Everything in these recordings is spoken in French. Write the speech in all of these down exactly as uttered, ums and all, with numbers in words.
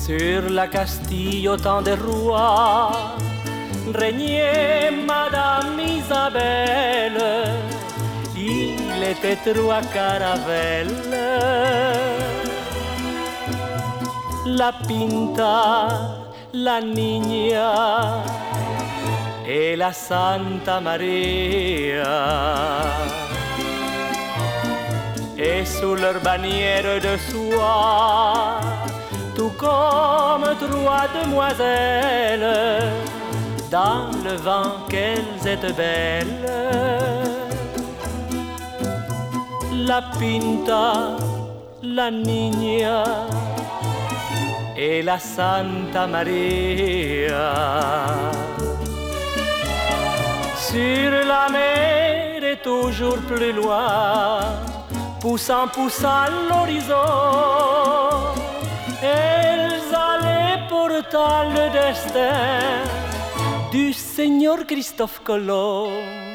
Sur la Castille au temps des rois régnait Madame Isabelle. Il était trois caravelles, la Pinta, la Niña et la Santa Maria. Et sous leur bannière de soie, tout comme trois demoiselles, dans le vent qu'elles étaient belles, la Pinta, la Niña et la Santa Maria. Sur la mer et toujours plus loin, poussant, poussant l'horizon, elles allaient portant le destin du Seigneur Christophe Colomb,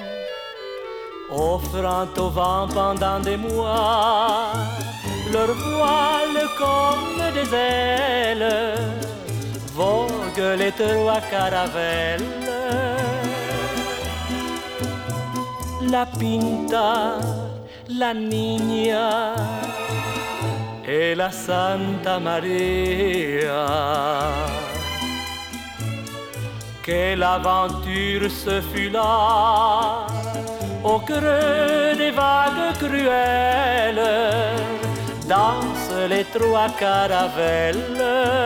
offrant au vent pendant des mois leur voile comme des ailes, voguent les trois caravelles, la Pinta, la Niña et la Santa Maria. Quelle aventure ce fut là, au creux des vagues cruelles, dansent les trois caravelles,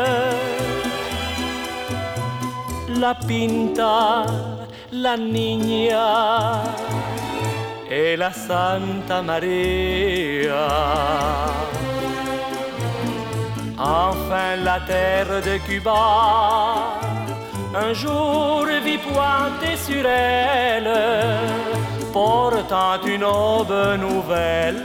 la Pinta, la Niña et la Santa Maria. Enfin la terre de Cuba un jour vit pointer sur elle, portant une aube nouvelle,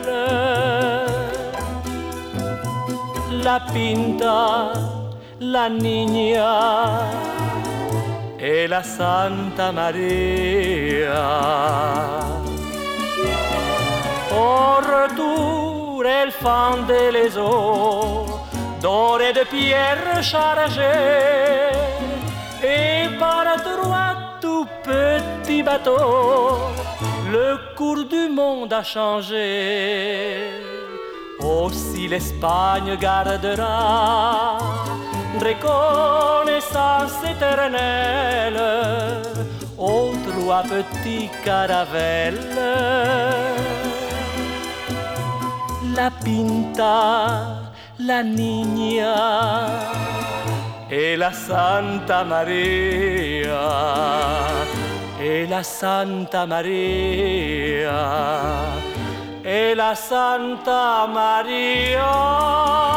la Pinta, la Niña et la Santa Maria. Au retour, elle fendait les eaux dorées de pierres chargées, et par trois tout petits bateaux, le cours du monde a changé. Aussi l'Espagne gardera reconnaissance éternelle aux trois petits caravelles, la Pinta, la Niña et la Santa Maria, et la Santa Maria, et la Santa Maria.